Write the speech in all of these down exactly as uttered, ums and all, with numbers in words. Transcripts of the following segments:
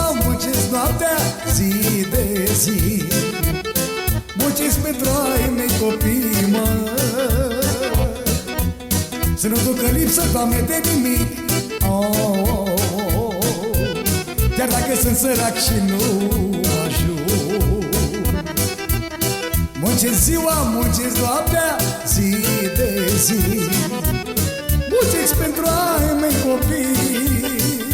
ziua, muncesc noaptea, zi de zi. Muncesc pentru ai mei copii, mă, să nu ducă lipsă, Doamne, de nimic. Oh, oh, oh. Chiar dacă sunt sărac și nu ajung. Muncesc ziua, muncesc noaptea, zi de zi. Muncesc pentru ai mei copii,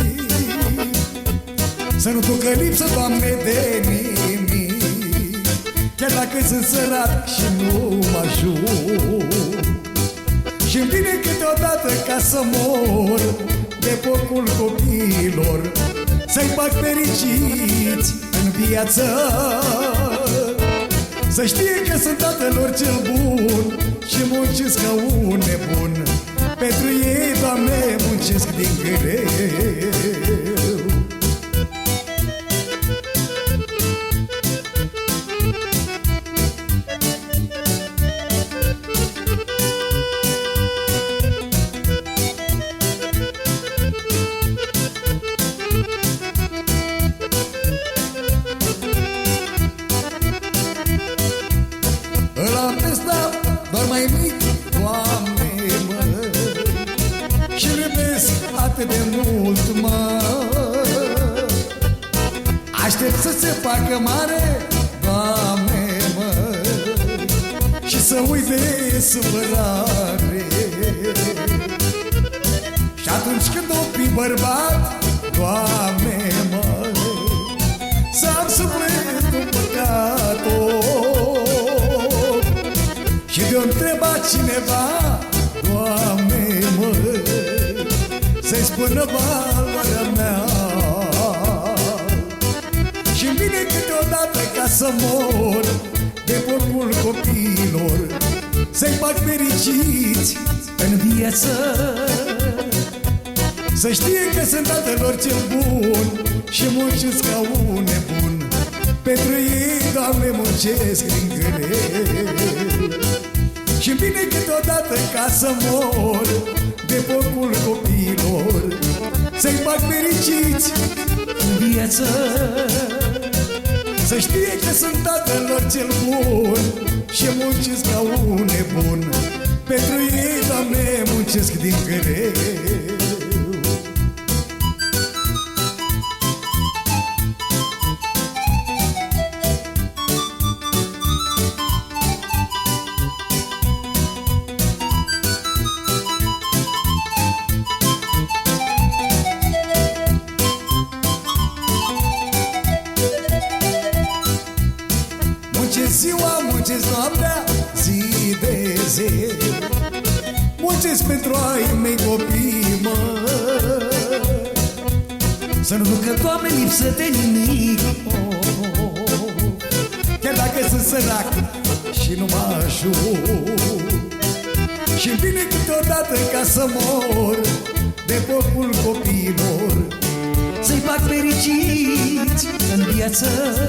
să nu ducă lipsă, Doamne, de nimic. Chiar dacă sunt sărac și nu ajung. Și-mi vine câteodată ca să mor de focul copiilor, să-i fac fericiți în viață. Să știe că sunt tatăl lor cel bun și muncesc ca un nebun. Pentru ei, Doamne, muncesc din greu. Ăla ăsta doar mai mic, Doamne, mă, și-l iubesc atât de mult, mă. Aștept să se facă mare, Doamne, mă, și să uite supărare. Și atunci când o fi bărbat, Doamne, mă, să am sufletul păcat. Și de-o întreba cineva, Doamne, mă, să-i spună valoarea mea. Și-mi vine câteodată ca să mor de focul copiilor, să-i fac fericiți în viață. Să știe că sunt tatăl lor cel bun și muncesc ca un nebun. Pentru ei, Doamne, muncesc din greu. Și-mi vine câteodată ca să mor de focul copiilor, să-i fac fericiți în viață. Să știe că sunt tatăl lor cel bun și muncesc ca un nebun. Pentru ei, Doamne, muncesc din greu. Muncesc ziua, muncesc noaptea, zi de zi. Muncesc pentru ai mei copii, mă, să nu ducă, Doamne, lipsă de nimic. Oh, oh, oh. Chiar dacă sunt sărac și nu mă ajung. Și-mi vine câteodată ca să mor de focul copiilor, să-i fac fericiți în viață.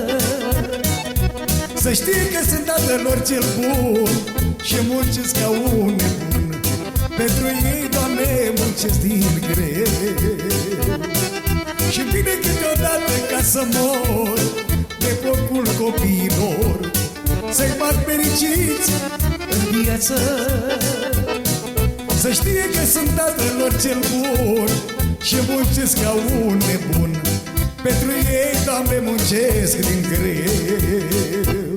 Să știe că sunt tatăl lor cel bun și muncesc ca un nebun. Pentru ei, Doamne, muncesc din greu. Și-mi vine câteodată ca să mor de focul copiilor, să-i fac fericiți în viață. Să știe că sunt tatăl lor cel bun și muncesc ca un nebun. Pentru ei, Doamne, muncesc din greu.